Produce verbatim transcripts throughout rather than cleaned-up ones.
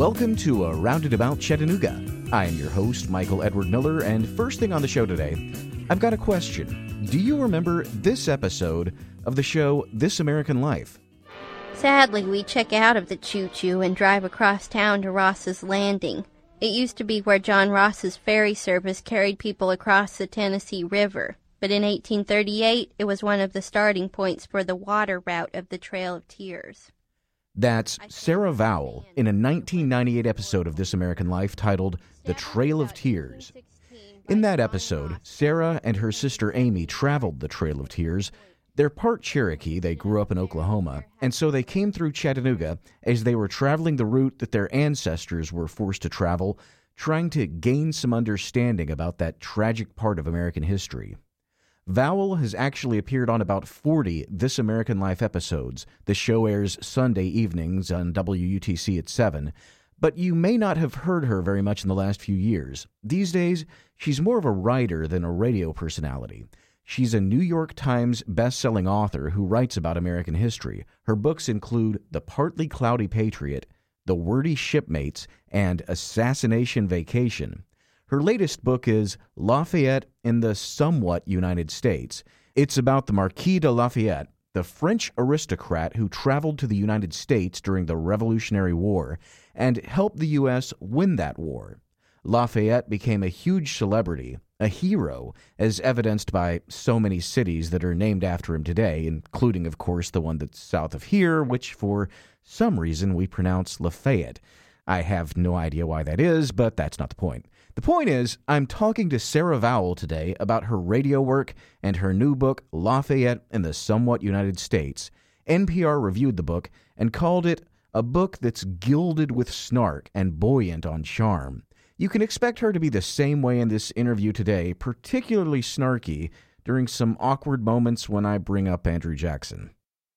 Welcome to A Roundabout Chattanooga. I am your host, Michael Edward Miller, and first thing on the show today, I've got a question. Do you remember this episode of the show This American Life? Sadly, we check out of the choo-choo and drive across town to Ross's Landing. It used to be where John Ross's ferry service carried people across the Tennessee River, but in eighteen thirty-eight, it was one of the starting points for the water route of the Trail of Tears. That's Sarah Vowell in a nineteen ninety-eight episode of This American Life titled The Trail of Tears. In that episode, Sarah and her sister Amy traveled the Trail of Tears. They're part Cherokee, they grew up in Oklahoma, and so they came through Chattanooga as they were traveling the route that their ancestors were forced to travel, trying to gain some understanding about that tragic part of American history. Vowell has actually appeared on about forty This American Life episodes. The show airs Sunday evenings on W U T C at seven, but you may not have heard her very much in the last few years. These days, she's more of a writer than a radio personality. She's a New York Times best-selling author who writes about American history. Her books include The Partly Cloudy Patriot, The Wordy Shipmates, and Assassination Vacation. Her latest book is Lafayette in the Somewhat United States. It's about the Marquis de Lafayette, the French aristocrat who traveled to the United States during the Revolutionary War and helped the U S win that war. Lafayette became a huge celebrity, a hero, as evidenced by so many cities that are named after him today, including, of course, the one that's south of here, which for some reason we pronounce Lafayette. I have no idea why that is, but that's not the point. The point is, I'm talking to Sarah Vowell today about her radio work and her new book, Lafayette in the Somewhat United States. N P R reviewed the book and called it a book that's gilded with snark and buoyant on charm. You can expect her to be the same way in this interview today, particularly snarky during some awkward moments when I bring up Andrew Jackson.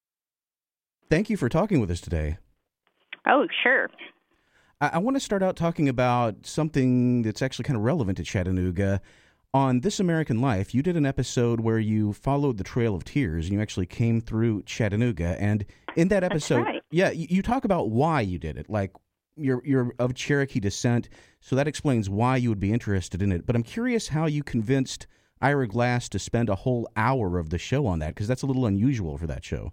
Thank you for talking with us today. Oh, sure. I, I want to start out talking about something that's actually kind of relevant to Chattanooga. On This American Life, you did an episode where you followed the Trail of Tears, and you actually came through Chattanooga. And in that episode, That's right. yeah, you, you talk about why you did it, like You're you're of Cherokee descent, so that explains why you would be interested in it. But I'm curious how you convinced Ira Glass to spend a whole hour of the show on that, because that's a little unusual for that show.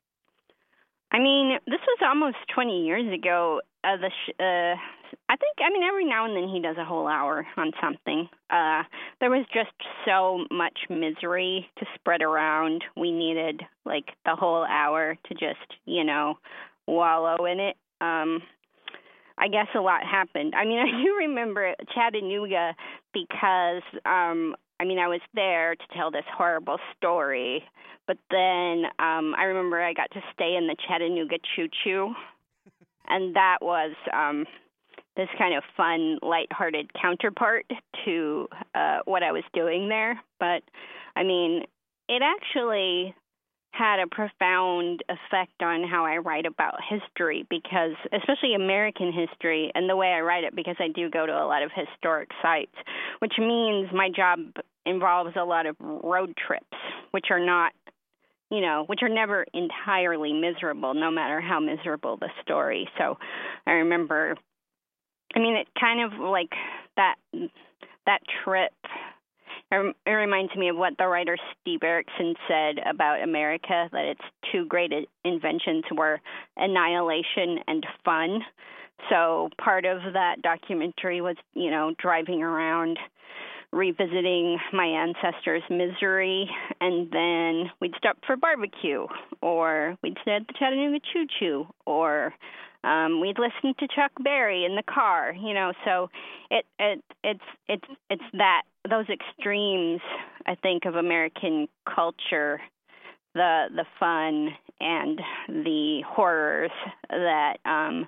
I mean, this was almost twenty years ago. Uh, the sh- uh, I think, I mean, every now and then he does a whole hour on something. Uh, there was just so much misery to spread around. We needed, like, the whole hour to just, you know, wallow in it. Um I guess a lot happened. I mean, I do remember Chattanooga because, um, I mean, I was there to tell this horrible story. But then um, I remember I got to stay in the Chattanooga choo-choo. And that was um, this kind of fun, lighthearted counterpart to uh, what I was doing there. But, I mean, it actually had a profound effect on how I write about history, because especially American history, and the way I write it, because I do go to a lot of historic sites, which means my job involves a lot of road trips, which are not, you know, which are never entirely miserable, no matter how miserable the story. So I remember, I mean, it kind of like that, that trip, it reminds me of what the writer Steve Erickson said about America, that its two great inventions were annihilation and fun. So part of that documentary was, you know, driving around, revisiting my ancestors' misery, and then we'd stop for barbecue, or we'd stay at the Chattanooga Choo-Choo, or Um, we'd listen to Chuck Berry in the car, you know. So it it it's it's it's that those extremes, I think, of American culture, the the fun and the horrors that um,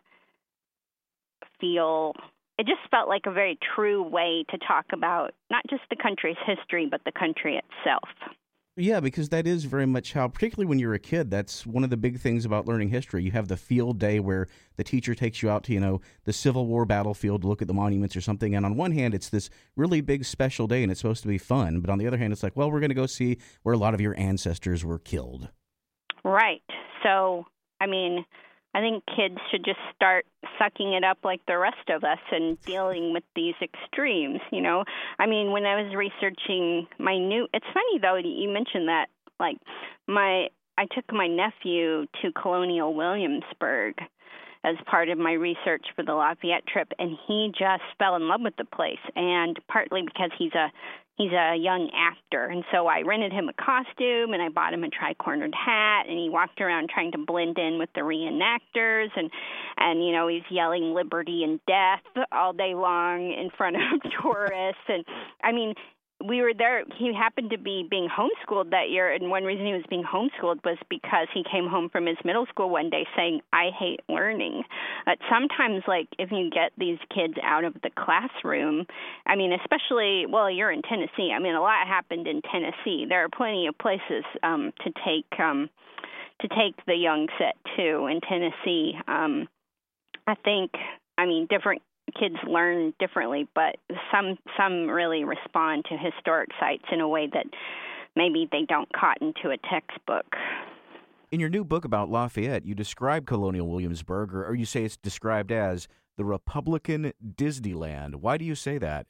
feel. It just felt like a very true way to talk about not just the country's history, but the country itself. Yeah, because that is very much how, particularly when you're a kid, that's one of the big things about learning history. You have the field day where the teacher takes you out to, you know, the Civil War battlefield to look at the monuments or something. And on one hand, it's this really big special day and it's supposed to be fun. But on the other hand, it's like, well, we're going to go see where a lot of your ancestors were killed. Right. So, I mean, I think kids should just start sucking it up like the rest of us and dealing with these extremes, you know. I mean, when I was researching my new, it's funny though, you mentioned that, like, my, I took my nephew to Colonial Williamsburg as part of my research for the Lafayette trip, and he just fell in love with the place, and partly because he's a he's a young actor, and so I rented him a costume, and I bought him a tri-cornered hat, and he walked around trying to blend in with the reenactors, and, and you know, he's yelling liberty and death all day long in front of tourists, and, I mean, we were there. He happened to be being homeschooled that year, and one reason he was being homeschooled was because he came home from his middle school one day saying, I hate learning. But sometimes, like, if you get these kids out of the classroom, I mean, especially, well, you're in Tennessee. I mean, a lot happened in Tennessee. There are plenty of places um, to take um, to take the young set to in Tennessee. Um, I think, I mean, different kids learn differently, but some some really respond to historic sites in a way that maybe they don't cotton to a textbook. In your new book about Lafayette, you describe Colonial Williamsburg, or, or you say it's described as the Republican Disneyland. Why do you say that?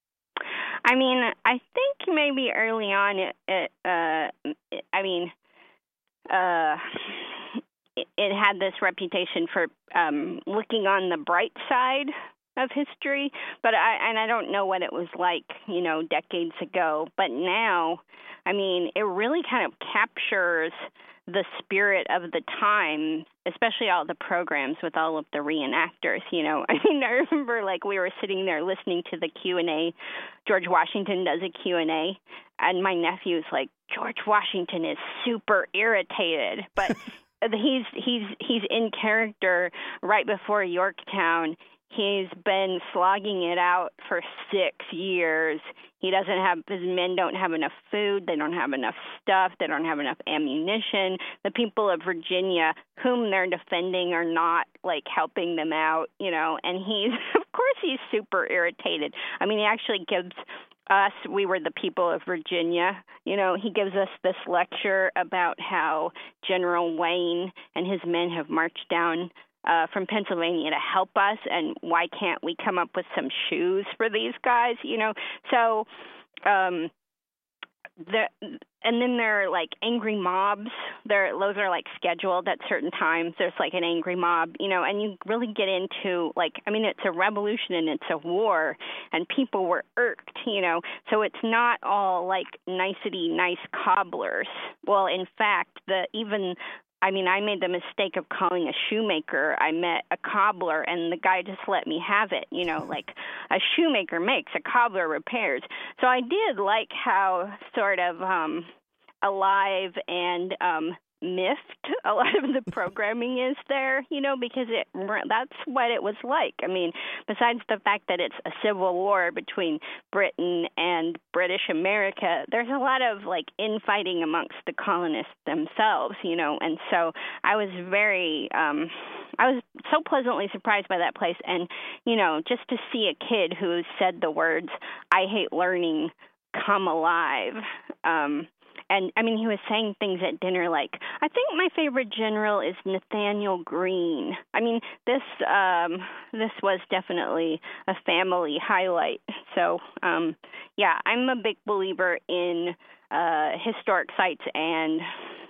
I mean, I think maybe early on, it, it, uh, it, I mean, uh, it, it had this reputation for um, looking on the bright side of history, but I and I don't know what it was like, you know, decades ago. But now, I mean, it really kind of captures the spirit of the time, especially all the programs with all of the reenactors, you know. I mean, I remember, like, we were sitting there listening to the Q and A. George Washington does a Q and A, and my nephew's like, George Washington is super irritated, but he's he's he's in character right before Yorktown. He's been slogging it out for six years. He doesn't have, his men don't have enough food. They don't have enough stuff. They don't have enough ammunition. The people of Virginia, whom they're defending, are not, like, helping them out, you know. And he's, of course, he's super irritated. I mean, he actually gives us, we were the people of Virginia, you know, he gives us this lecture about how General Wayne and his men have marched down Uh, from Pennsylvania to help us, and why can't we come up with some shoes for these guys, you know? So, um, the, and then there are, like, angry mobs. There, those are, like, scheduled at certain times. There's, like, an angry mob, you know, and you really get into, like, I mean, it's a revolution and it's a war, and people were irked, you know? So it's not all, like, nicety, nice cobblers. Well, in fact, the even... I mean, I made the mistake of calling a shoemaker. I met a cobbler, and the guy just let me have it. You know, like, a shoemaker makes, a cobbler repairs. So I did like how sort of um, alive and um, miffed a lot of the programming is there, you know, because it that's what it was like. I mean, besides the fact that it's a civil war between Britain and British America, there's a lot of, like, infighting amongst the colonists themselves, you know, and so I was very, um, I was so pleasantly surprised by that place, and, you know, just to see a kid who said the words, I hate learning, come alive, um, And, I mean, he was saying things at dinner like, I think my favorite general is Nathaniel Greene. I mean, this um, this was definitely a family highlight. So, um, yeah, I'm a big believer in uh, historic sites and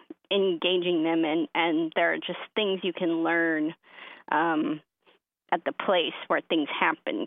engaging them, and, and there are just things you can learn um, at the place where things happened.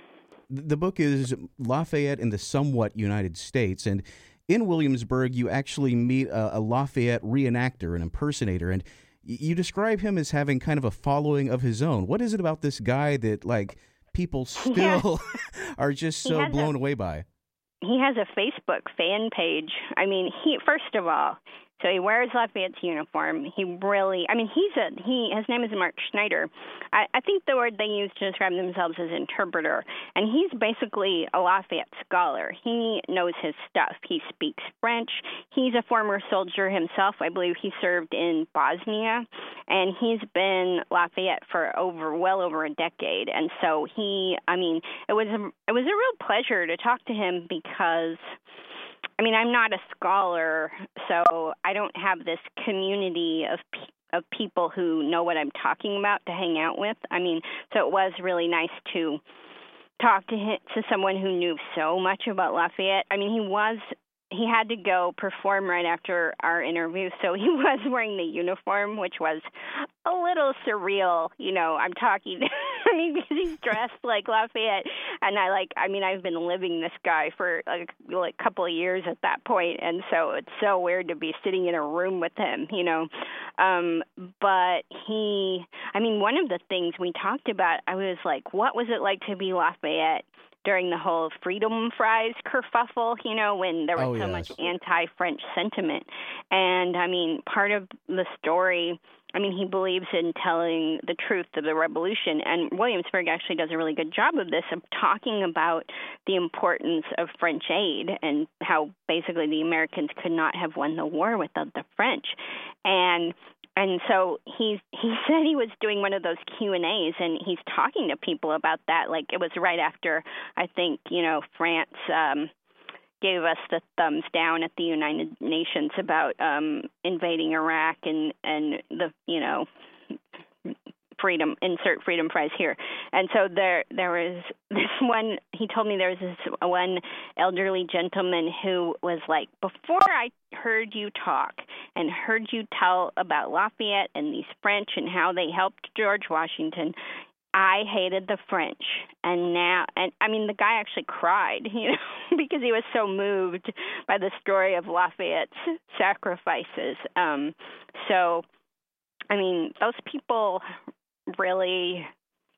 The book is Lafayette in the Somewhat United States, and in Williamsburg, you actually meet a, a Lafayette reenactor, an impersonator, and y- you describe him as having kind of a following of his own. What is it about this guy that, like, people still yeah. are just so blown a, away by? He has a Facebook fan page. I mean, he first of all, so he wears Lafayette's uniform. He really, I mean, he's a, he, his name is Mark Schneider. I, I think the word they use to describe themselves is interpreter. And he's basically a Lafayette scholar. He knows his stuff. He speaks French. He's a former soldier himself. I believe he served in Bosnia. And he's been Lafayette for over, well over a decade. And so he, I mean, it was a, it was a real pleasure to talk to him because, I mean, I'm not a scholar, so I don't have this community of of people who know what I'm talking about to hang out with. I mean, so it was really nice to talk to him, to someone who knew so much about Lafayette. I mean, he was he had to go perform right after our interview, so he was wearing the uniform, which was a little surreal. You know, I'm talking, I mean, because he's dressed like Lafayette, and I like, I mean, I've been living this guy for like, like a couple of years at that point, and so it's so weird to be sitting in a room with him, you know. Um, but he, I mean, one of the things we talked about, I was like, what was it like to be Lafayette during the whole Freedom Fries kerfuffle, you know, when there was Oh, so yes. much anti-French sentiment. And, I mean, part of the story, I mean, he believes in telling the truth of the revolution, and Williamsburg actually does a really good job of this, of talking about the importance of French aid and how basically the Americans could not have won the war without the French. And And so he he said he was doing one of those Q and A's, and he's talking to people about that. Like, it was right after, I think, you know, France um, gave us the thumbs down at the United Nations about um, invading Iraq and, and the, you know, freedom, insert freedom fries here. And so there there was this one, he told me there was this one elderly gentleman who was like, before I heard you talk and heard you tell about Lafayette and these French and how they helped George Washington, I hated the French. And now, and I mean, the guy actually cried, you know, because he was so moved by the story of Lafayette's sacrifices. Um, so, I mean, those people really,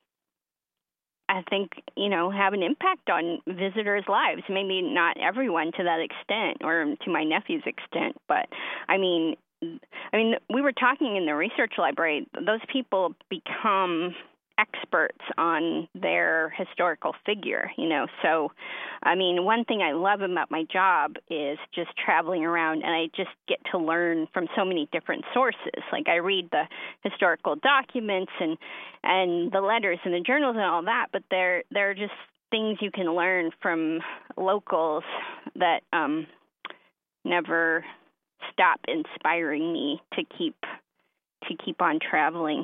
I think, you know, have an impact on visitors' lives. Maybe not everyone to that extent, or to my nephew's extent, but I mean, I mean, we were talking in the research library. Those people become experts on their historical figure, you know. So, I mean, one thing I love about my job is just traveling around, and I just get to learn from so many different sources. Like, I read the historical documents and and the letters and the journals and all that, but they're they're just things you can learn from locals that um, never stop inspiring me to keep to keep on traveling.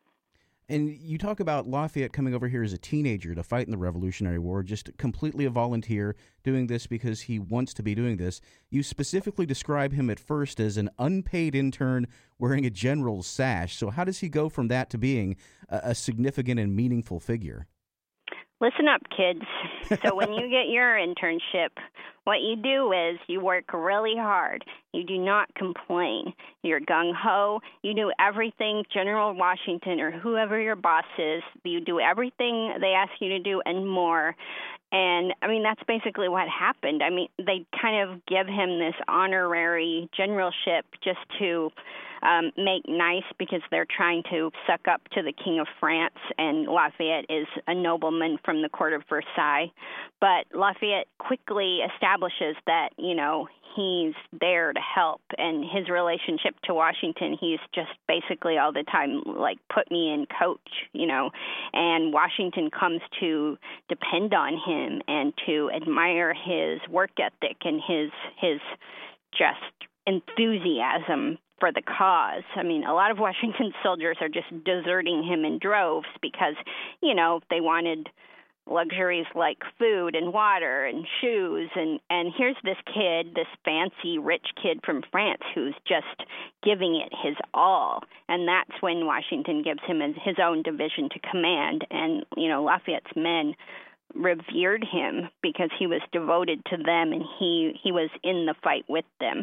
And you talk about Lafayette coming over here as a teenager to fight in the Revolutionary War, just completely a volunteer, doing this because he wants to be doing this. You specifically describe him at first as an unpaid intern wearing a general's sash. So how does he go from that to being a, a significant and meaningful figure? Listen up, kids. So when you get your internship, what you do is you work really hard. You do not complain. You're gung-ho. You do everything General Washington or whoever your boss is, you do everything they ask you to do and more. And, I mean, that's basically what happened. I mean, they kind of give him this honorary generalship just to um, make nice, because they're trying to suck up to the King of France, and Lafayette is a nobleman from the court of Versailles. But Lafayette quickly establishes that, you know, he's there to help, and his relationship to Washington, he's just basically all the time like, put me in, coach, you know, and Washington comes to depend on him and to admire his work ethic and his his just enthusiasm for the cause. I mean, a lot of Washington's soldiers are just deserting him in droves because, you know, they wanted luxuries like food and water and shoes, and and here's this kid, this fancy rich kid from France who's just giving it his all. And that's when Washington gives him his own division to command, and you know, Lafayette's men revered him because he was devoted to them, and he he was in the fight with them.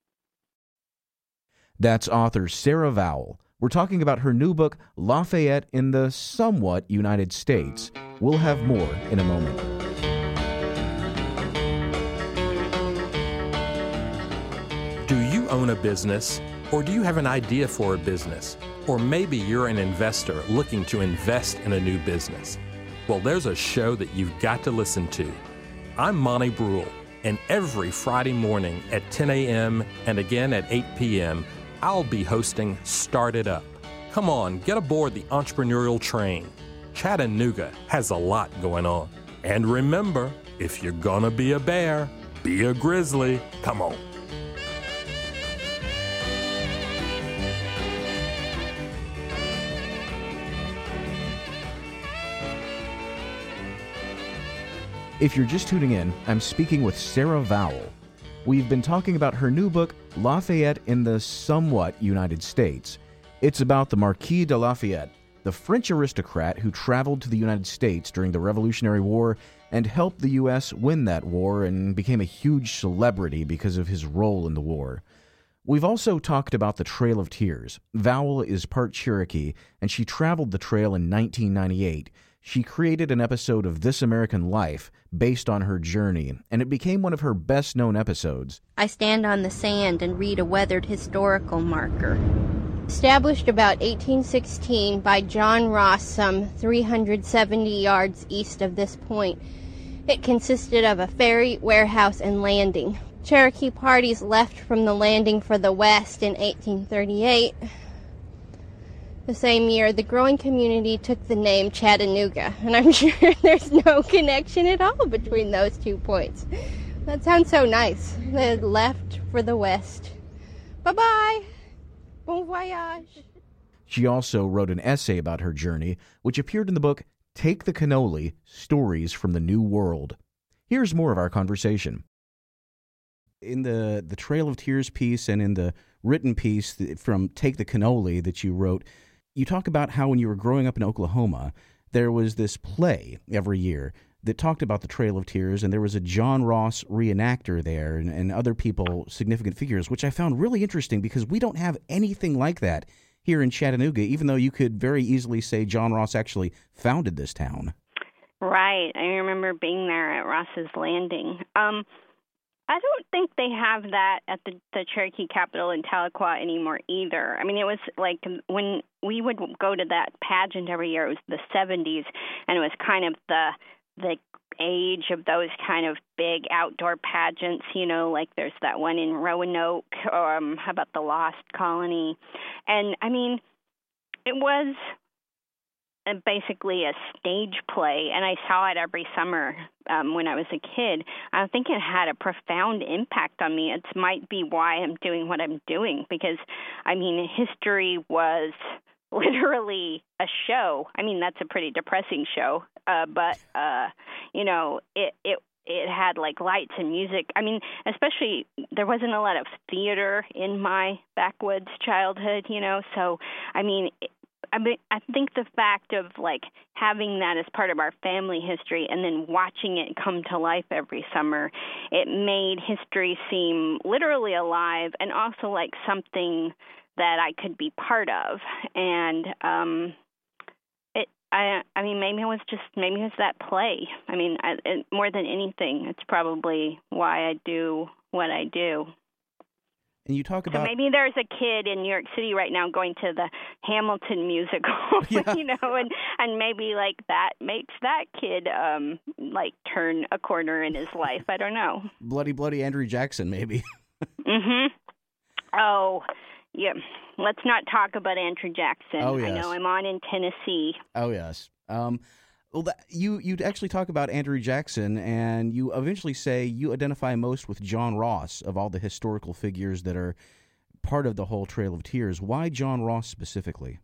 That's author Sarah Vowell. We're talking about her new book, Lafayette in the Somewhat United States. We'll have more in a moment. Do you own a business? Or do you have an idea for a business? Or maybe you're an investor looking to invest in a new business. Well, there's a show that you've got to listen to. I'm Monty Brule, and every Friday morning at ten a.m. and again at eight p.m., I'll be hosting Start It Up. Come on, get aboard the entrepreneurial train. Chattanooga has a lot going on. And remember, if you're gonna be a bear, be a grizzly. Come on. If you're just tuning in, I'm speaking with Sarah Vowell. We've been talking about her new book, Lafayette in the Somewhat United States. It's about the Marquis de Lafayette, the French aristocrat who traveled to the United States during the Revolutionary War and helped the U S win that war and became a huge celebrity because of his role in the war. We've also talked about the Trail of Tears. Vowell is part Cherokee, and she traveled the trail in nineteen ninety-eight. She created an episode of This American Life based on her journey, and it became one of her best-known episodes. I stand on the sand and read a weathered historical marker. Established about eighteen sixteen by John Ross some three hundred seventy yards east of this point, it consisted of a ferry, warehouse, and landing. Cherokee parties left from the landing for the west in eighteen thirty-eight. The same year, the growing community took the name Chattanooga, and I'm sure there's no connection at all between those two points. That sounds so nice. They left for the west. Bye-bye. Bon voyage. She also wrote an essay about her journey, which appeared in the book Take the Cannoli, Stories from the New World. Here's more of our conversation. In the, the Trail of Tears piece and in the written piece from Take the Cannoli that you wrote, you talk about how when you were growing up in Oklahoma, there was this play every year that talked about the Trail of Tears, and there was a John Ross reenactor there and, and other people, significant figures, which I found really interesting because we don't have anything like that here in Chattanooga, even though you could very easily say John Ross actually founded this town. Right. I remember being there at Ross's Landing. Um, I don't think they have that at the, the Cherokee Capitol in Tahlequah anymore either. I mean, it was like when we would go to that pageant every year, it was the seventies, and it was kind of the the age of those kind of big outdoor pageants, you know, like there's that one in Roanoke um, about the Lost Colony. And, I mean, it was basically a stage play, and I saw it every summer um, when I was a kid. I think it had a profound impact on me. It might be why I'm doing what I'm doing, because, I mean, history was literally a show. I mean, that's a pretty depressing show, uh, but, uh, you know, it, it it had, like, lights and music. I mean, especially there wasn't a lot of theater in my backwoods childhood, you know, so, I mean, it, I mean, I think the fact of, like, having that as part of our family history and then watching it come to life every summer, it made history seem literally alive and also like something that I could be part of. And um, it, I, I mean, maybe it was just, maybe it was that play. I mean, I, it, more than anything, it's probably why I do what I do. And you talk about... So maybe there's a kid in New York City right now going to the Hamilton musical, yeah. you know, and, and maybe, like, that makes that kid, um, like, turn a corner in his life. I don't know. Bloody, bloody Andrew Jackson, maybe. mm-hmm. Oh, yeah. Let's not talk about Andrew Jackson. Oh, yes. I know I'm on in Tennessee. Oh, yes. Um, well, that, you you actually talk about Andrew Jackson, and you eventually say you identify most with John Ross of all the historical figures that are part of the whole Trail of Tears. Why John Ross specifically?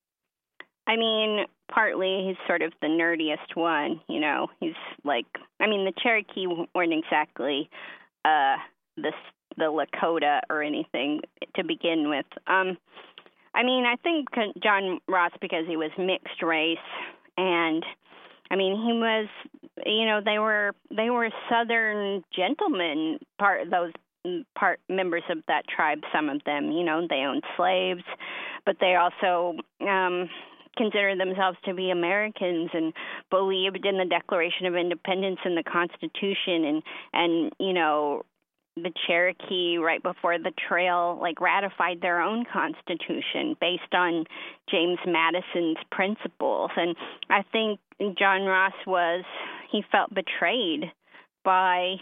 I mean, partly he's sort of the nerdiest one, you know. He's like, I mean, the Cherokee weren't exactly uh, the, the Lakota or anything to begin with. Um, I mean, I think John Ross, because he was mixed race, and I mean, he was, you know, they were they were Southern gentlemen, part those part members of that tribe. Some of them, you know, they owned slaves, but they also um, considered themselves to be Americans and believed in the Declaration of Independence and the Constitution, and and you know, the Cherokee right before the trail like ratified their own constitution based on James Madison's principles. And I think John Ross was, he felt betrayed by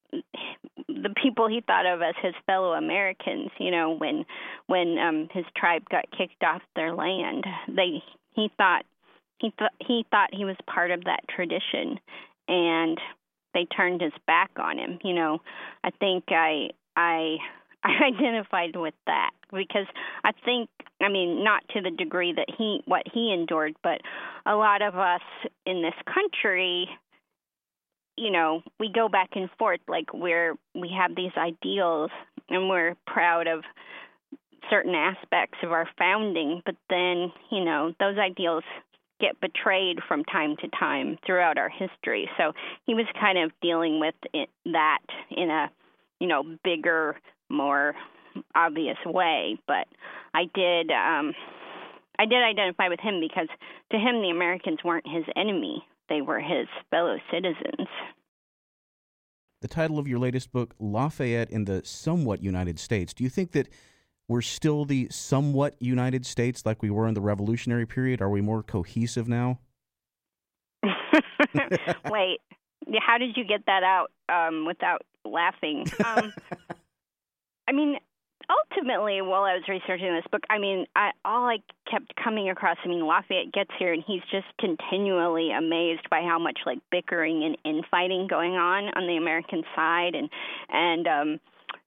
the people he thought of as his fellow Americans, you know, when when um, his tribe got kicked off their land. They he thought he th- he thought he was part of that tradition, and they turned his back on him. You know, I think I I I identified with that because I think, I mean, not to the degree that he what he endured, but a lot of us in this country you know, we go back and forth, like we're, we have these ideals and we're proud of certain aspects of our founding, but then, you know, those ideals get betrayed from time to time throughout our history. So he was kind of dealing with it, that in a, you know, bigger, more obvious way. But I did, um, I did identify with him because to him the Americans weren't his enemy; they were his fellow citizens. The title of your latest book, Lafayette in the Somewhat United States. Do you think that we're still the somewhat United States like we were in the Revolutionary period? Are we more cohesive now? Wait, how did you get that out um, without laughing? Um, I mean, ultimately, while I was researching this book, I mean, I, all I kept coming across, I mean, Lafayette gets here, and he's just continually amazed by how much, like, bickering and infighting going on on the American side, and, and um,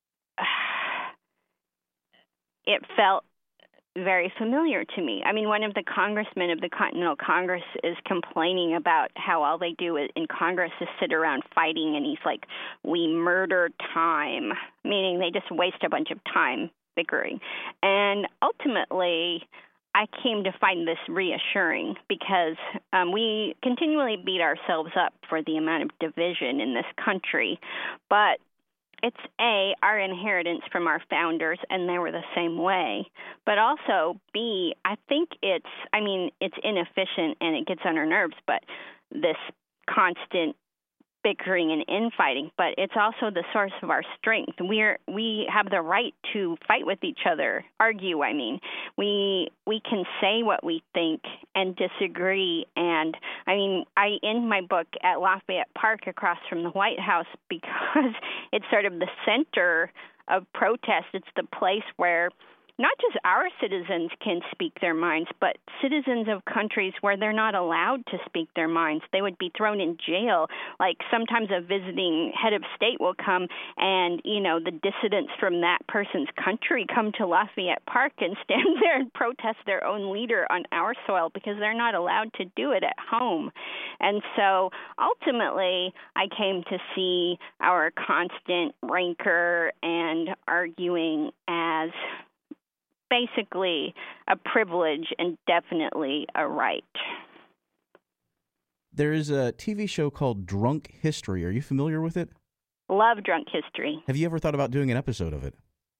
it felt very familiar to me. I mean, one of the congressmen of the Continental Congress is complaining about how all they do in Congress is sit around fighting, and he's like, we murder time, meaning they just waste a bunch of time bickering. And ultimately, I came to find this reassuring because um, we continually beat ourselves up for the amount of division in this country, but it's A, our inheritance from our founders, and they were the same way. But also, B, I think it's, I mean, it's inefficient and it gets on our nerves, but this constant bickering and infighting, but it's also the source of our strength. We're, we have the right to fight with each other, argue, I mean. We we can say what we think and disagree. And, I mean, I end my book at Lafayette Park across from the White House because it's sort of the center of protest. It's the place where not just our citizens can speak their minds, but citizens of countries where they're not allowed to speak their minds. They would be thrown in jail. Like sometimes a visiting head of state will come and, you know, the dissidents from that person's country come to Lafayette Park and stand there and protest their own leader on our soil because they're not allowed to do it at home. And so ultimately, I came to see our constant rancor and arguing as basically a privilege and definitely a right. There is a T V show called Drunk History. Are you familiar with it? Love Drunk History. Have you ever thought about doing an episode of it?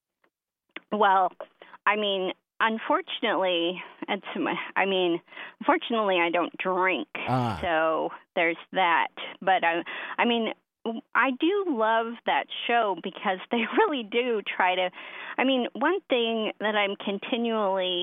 Well, I mean, unfortunately, it's, I mean, unfortunately, I don't drink, ah. so there's that. But I, I mean, I do love that show because they really do try to, I mean, one thing that I'm continually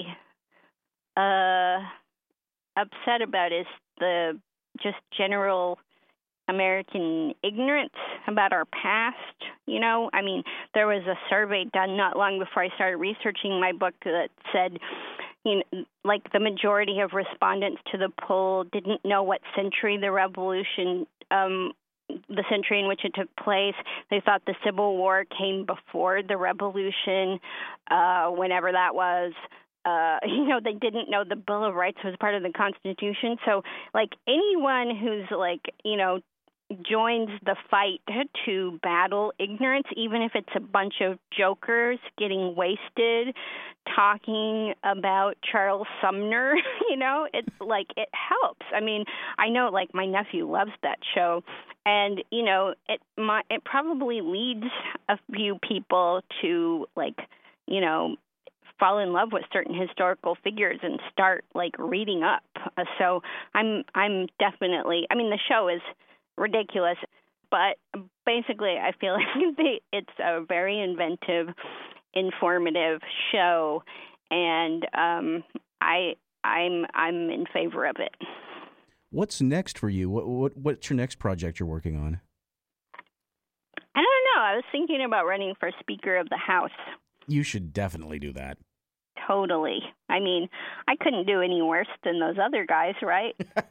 uh, upset about is the just general American ignorance about our past, you know? I mean, there was a survey done not long before I started researching my book that said, you know, like the majority of respondents to the poll didn't know what century the revolution um the century in which it took place. They thought the Civil War came before the Revolution, uh, whenever that was. Uh, you know, they didn't know the Bill of Rights was part of the Constitution. So, like, anyone who's, like, you know, joins the fight to battle ignorance, even if it's a bunch of jokers getting wasted talking about Charles Sumner, you know, it's like it helps. I mean, I know like my nephew loves that show, and you know, it my, it probably leads a few people to like, you know, fall in love with certain historical figures and start like reading up. Uh, so I'm I'm definitely, I mean, the show is ridiculous, but basically I feel like they, it's a very inventive, informative show, and um, I I'm I'm in favor of it. What's next for you? What, what what's your next project you're working on? I don't know. I was thinking about running for Speaker of the House. You should definitely do that. Totally. I mean, I couldn't do any worse than those other guys, right?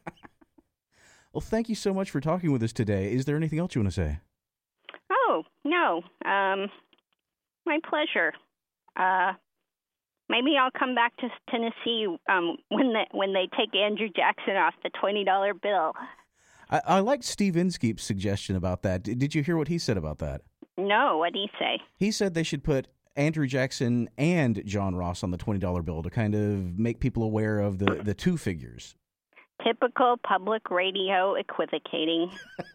Well, thank you so much for talking with us today. Is there anything else you want to say? Oh, no. Um, my pleasure. Uh, maybe I'll come back to Tennessee um, when, the, when they take Andrew Jackson off the twenty dollar bill. I, I liked Steve Inskeep's suggestion about that. Did, did you hear what he said about that? No, what did he say? He said they should put Andrew Jackson and John Ross on the twenty dollar bill to kind of make people aware of the, the two figures. Typical public radio equivocating.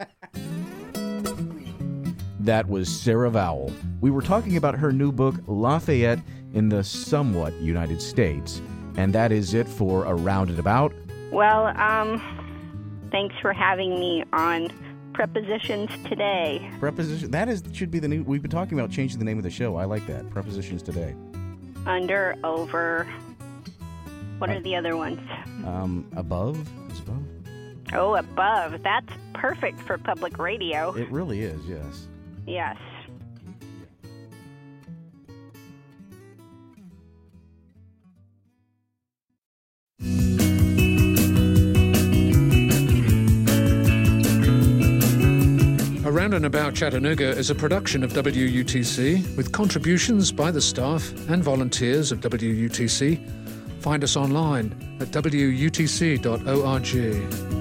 That was Sarah Vowell. We were talking about her new book, Lafayette in the Somewhat United States. And that is it for Around and About. Well, um, thanks for having me on Prepositions Today. Preposition, that is should be the new, we've been talking about changing the name of the show. I like that. Prepositions Today. Under, over, what uh, are the other ones? Um, above? Is above? Oh, above. That's perfect for public radio. It really is, yes. Yes. Around and About Chattanooga is a production of W U T C with contributions by the staff and volunteers of W U T C. Find us online at W U T C dot org.